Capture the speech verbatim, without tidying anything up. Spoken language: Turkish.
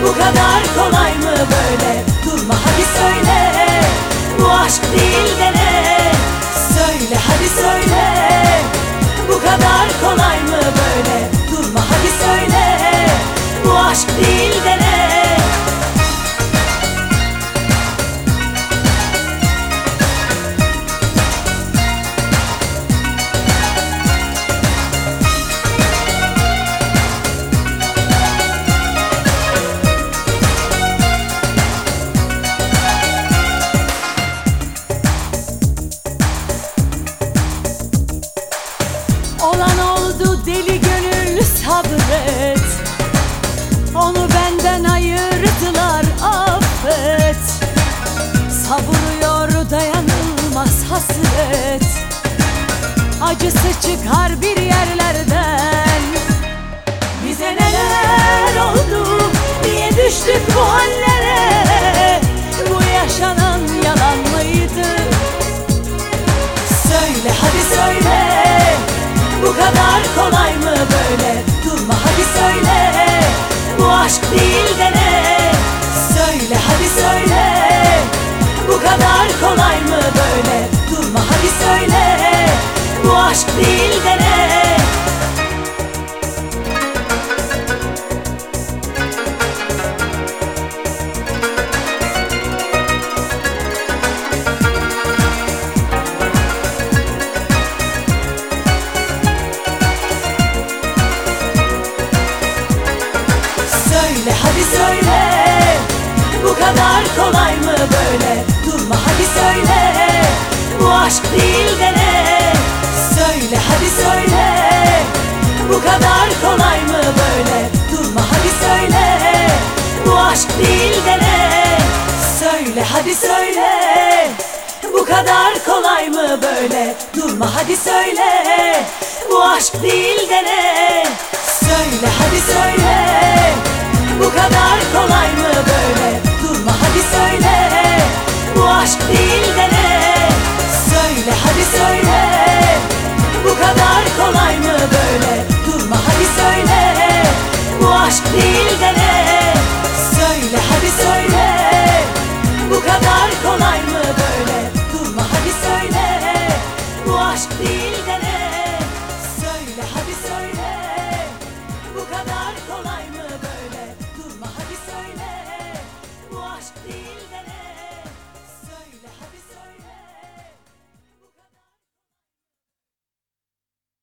Bu kadar kolay mı böyle? Durma hadi söyle, bu aşk değil de ne? Söyle hadi söyle, bu kadar kolay mı böyle? Durma hadi söyle, bu aşk değil de ne? Olan oldu, deli gönül sabret. Onu benden ayırdılar, affet. Savuruyor dayanılmaz hasret. Acısı çıkar bir yerlerden. Bize neler oldu, niye düştük bu hallere? Bu yaşanan yalan mıydı? Söyle hadi söyle, bu kadar kolay mı böyle? Durma hadi söyle, bu aşk değil de ne? Söyle hadi söyle, bu kadar kolay mı böyle? Durma hadi söyle, bu aşk değil de ne? Söyle hadi söyle, bu kadar kolay mı böyle? Durma hadi söyle, bu aşk değil de ne? Söyle hadi söyle, bu kadar kolay mı böyle? Durma hadi söyle, bu aşk değil de ne? Söyle hadi söyle, bu kadar kolay mı böyle? Durma hadi söyle, bu aşk değil de ne? Söyle hadi söyle, bu kadar kolay mı böyle? Durma hadi söyle, bu aşk değil de ne? Söyle hadi söyle, bu kadar kolay mı böyle? Durma hadi söyle, bu aşk değil